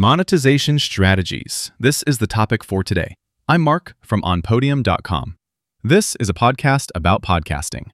Monetization strategies. This is the topic for today. I'm Mark from onpodium.com. This is a podcast about podcasting.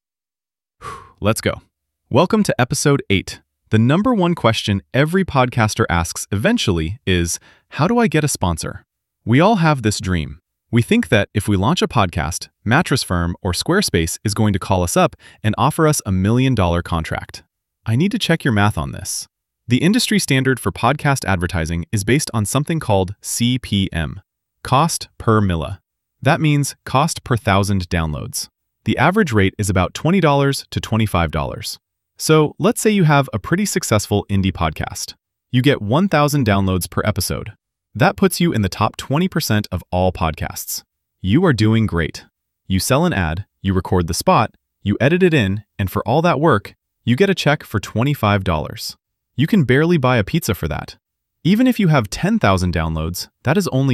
Let's go. Welcome to episode 8. The number one question every podcaster asks eventually is, how do I get a sponsor? We all have this dream. We think that if we launch a podcast, Mattress Firm or Squarespace is going to call us up and offer us $1 million contract. I need to check your math on this. The industry standard for podcast advertising is based on something called CPM, cost per milla. That means cost per 1,000 downloads. The average rate is about $20 to $25. So let's say you have a pretty successful indie podcast. You get 1,000 downloads per episode. That puts you in the top 20% of all podcasts. You are doing great. You sell an ad, you record the spot, you edit it in, and for all that work, you get a check for $25. You can barely buy a pizza for that. Even if you have 10,000 downloads, that is only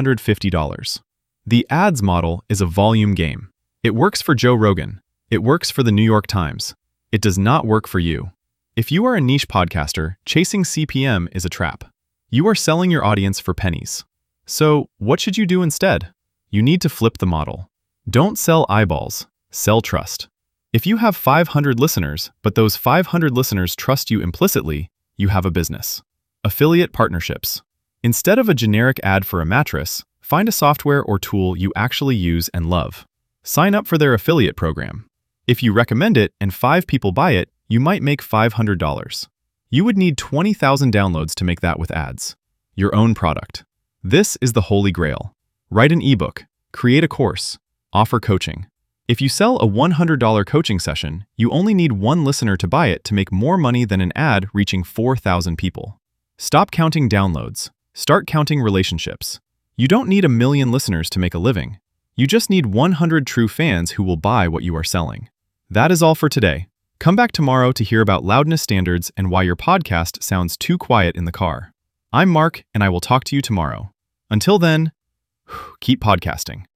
$250. The ads model is a volume game. It works for Joe Rogan. It works for the New York Times. It does not work for you. If you are a niche podcaster, chasing CPM is a trap. You are selling your audience for pennies. So what should you do instead? You need to flip the model. Don't sell eyeballs, sell trust. If you have 500 listeners, but those 500 listeners trust you implicitly, you have a business. Affiliate partnerships. Instead of a generic ad for a mattress, find a software or tool you actually use and love. Sign up for their affiliate program. If you recommend it and 5 people buy it, you might make $500. You would need 20,000 downloads to make that with ads. Your own product. This is the holy grail. Write an ebook, create a course, offer coaching. If you sell a $100 coaching session, you only need 1 listener to buy it to make more money than an ad reaching 4,000 people. Stop counting downloads. Start counting relationships. You don't need 1 million listeners to make a living. You just need 100 true fans who will buy what you are selling. That is all for today. Come back tomorrow to hear about loudness standards and why your podcast sounds too quiet in the car. I'm Mark, and I will talk to you tomorrow. Until then, keep podcasting.